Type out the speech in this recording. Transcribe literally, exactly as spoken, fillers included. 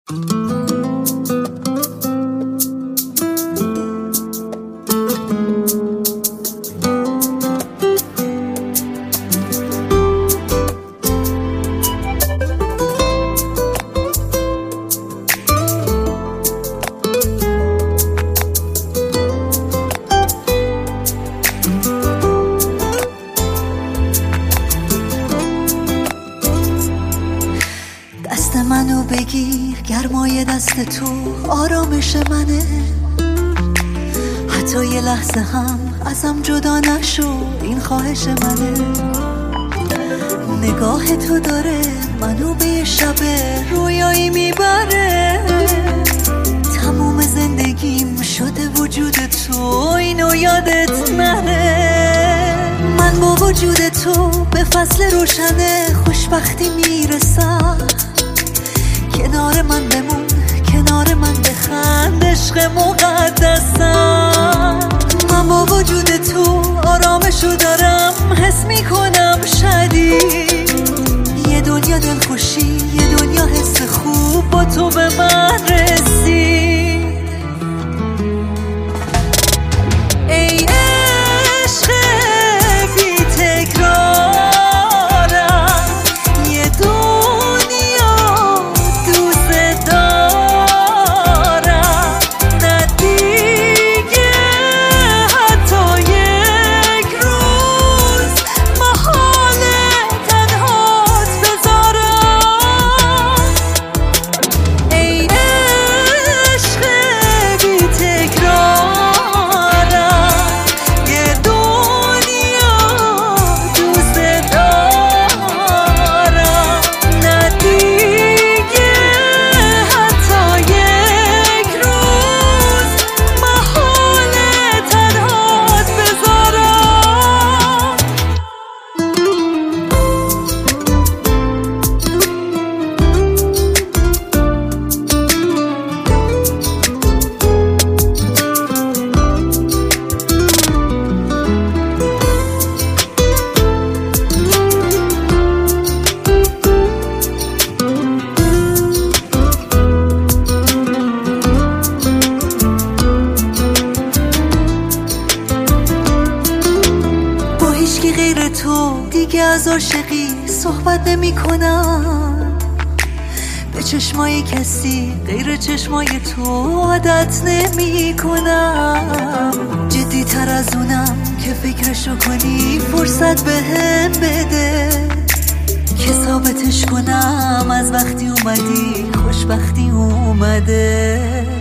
دست منو بگیر، گرمای دست تو آرامش منه. حتی یه لحظه هم ازم جدا نشو، این خواهش منه. نگاه تو داره منو به یه شب رویایی میبره. تموم زندگیم شده وجود تو، اینو یادت نره. من با وجود تو به فصل روشن خوشبختی میرسم. کنار من بمون، کنار من بخند، عشق مقدسم. من با وجود تو آرامشو دارم، حس میکنم شدید. یه دنیا دلخوشی، یه دنیا حس خوب با تو به من رسید. ای عشق بی تکرارم، یه دنیا دوست دارم. نه دیگه حتی یک روز محاله تنهات بذارم. ای عشق بی تکرارم، یه دنیا دوست دارم. نه دیگه حتی یک روز محاله تنهات بذارم. با هیچکی غیر تو دیگه از عاشقی صحبت نمی کنم. به چشمای کسی غیر چشمای تو عادت نمی کنم. جدی تر از اونم که فکرشو کنی، فرصت به هم بده که ثابتش کنم از وقتی اومدی خوشبختی اومده.